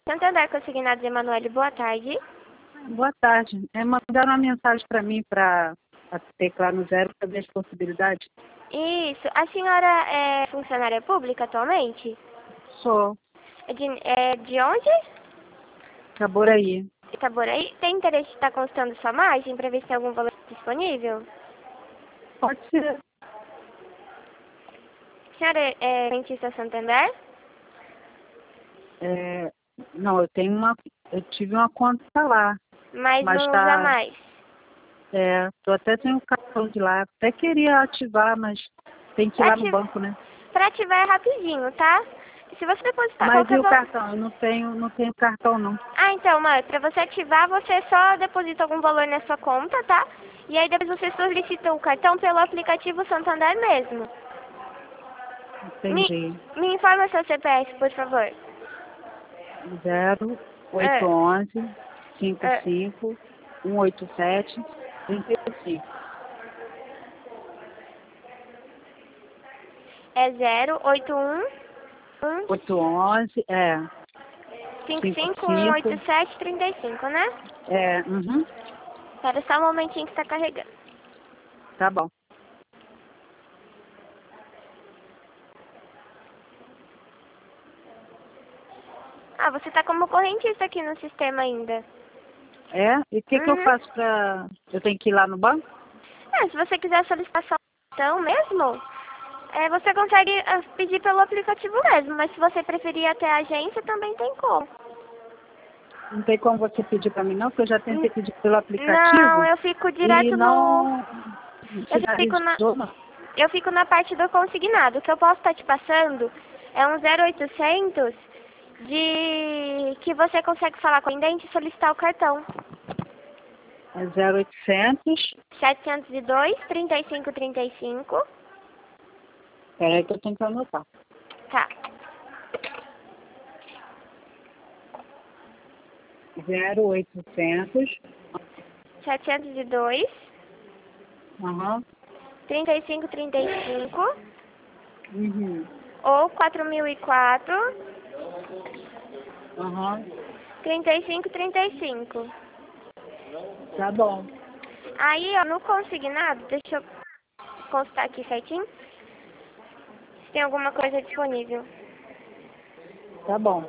Santander Consignados, Emanuele, boa tarde. Boa tarde. Mandaram uma mensagem para mim para teclar no zero para ver as possibilidades. Isso. A senhora é funcionária pública atualmente? Sou. De onde? Itaboraí. Itaboraí. Tem interesse de estar constando sua margem para ver se tem algum valor disponível? Pode ser. A senhora é dentista Santander? Não, eu tive uma conta lá. Mas não tá, usa mais? Tô até sem o cartão de lá. Até queria ativar, mas tem que ir lá no banco, né? Para ativar é rapidinho, tá? Se você depositar Mas qualquer e o cartão? Eu não tenho cartão, não. Ah, então, mãe, para você ativar, você só deposita algum valor na sua conta, tá? E aí depois você solicita o cartão pelo aplicativo Santander mesmo. Entendi. Me informa seu CPF, por favor. 0811 55 187 35. É 081 811, 55 187 35, né? Uhum. Espera só um momentinho que está carregando. Tá bom. Ah, você está como correntista aqui no sistema ainda. E o que eu faço eu tenho que ir lá no banco? Se você quiser solicitar sua cartão mesmo, você consegue pedir pelo aplicativo mesmo, mas se você preferir ir até a agência, também tem como. Não tem como você pedir para mim não, porque eu já tentei pedir pelo aplicativo. Não, eu fico direto não Eu fico na parte do consignado. O que eu posso estar te passando é um 0800 de que você consegue falar com o atendente e solicitar o cartão. É 0800. 702 3535. Peraí que eu tenho que anotar. Tá. 0800. 702 3535. Uhum. Ou 4004 3535. Tá bom. Aí, ó, no consignado, deixa eu constar aqui certinho. Se tem alguma coisa disponível. Tá bom.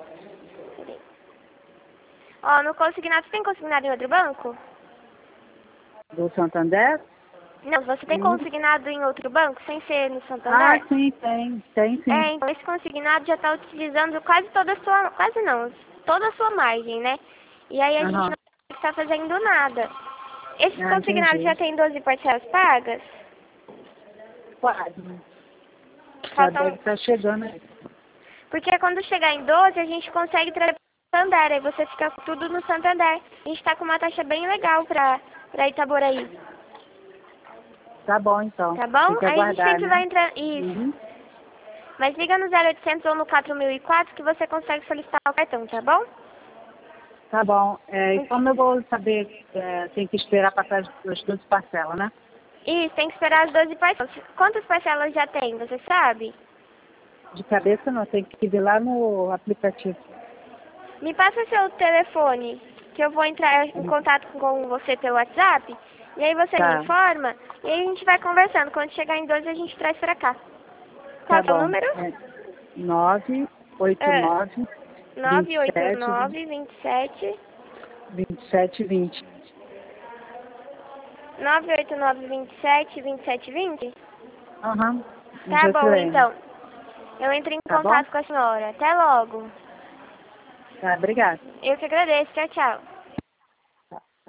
Ó, no consignado, você tem consignado em outro banco? Do Santander? Não, você tem consignado em outro banco, sem ser no Santander? Ah, sim, tem sim. Então esse consignado já está utilizando quase toda a sua, quase não, toda a sua margem, né? E aí a gente não está fazendo nada. Esse consignado entendi. já tem 12 parcelas pagas? Quase. Já Faltam... deve estar chegando aí. Porque quando chegar em 12, a gente consegue trazer para o Santander, aí você fica tudo no Santander. A gente está com uma taxa bem legal para Itaboraí. Tá bom, então. Tá bom? Tem que Aí a gente aguardar, sempre vai entrar... Isso. Mas liga no 0800 ou no 4004 que você consegue solicitar o cartão, tá bom? Tá bom. E como eu vou saber, tem que esperar passar as 12 parcelas, né? Isso, tem que esperar as 12 parcelas. Quantas parcelas já tem, você sabe? De cabeça não, tem que ver lá no aplicativo. Me passa seu telefone, que eu vou entrar em contato com você pelo WhatsApp. E aí você me informa, e aí a gente vai conversando. Quando chegar em 12, a gente traz pra cá. Qual é o número? 989 989 27 2720. 989 27 2720? Aham. Tá bom, então. Eu entro em contato com a senhora. Até logo. Tá, obrigada. Eu que agradeço. Tchau, tchau.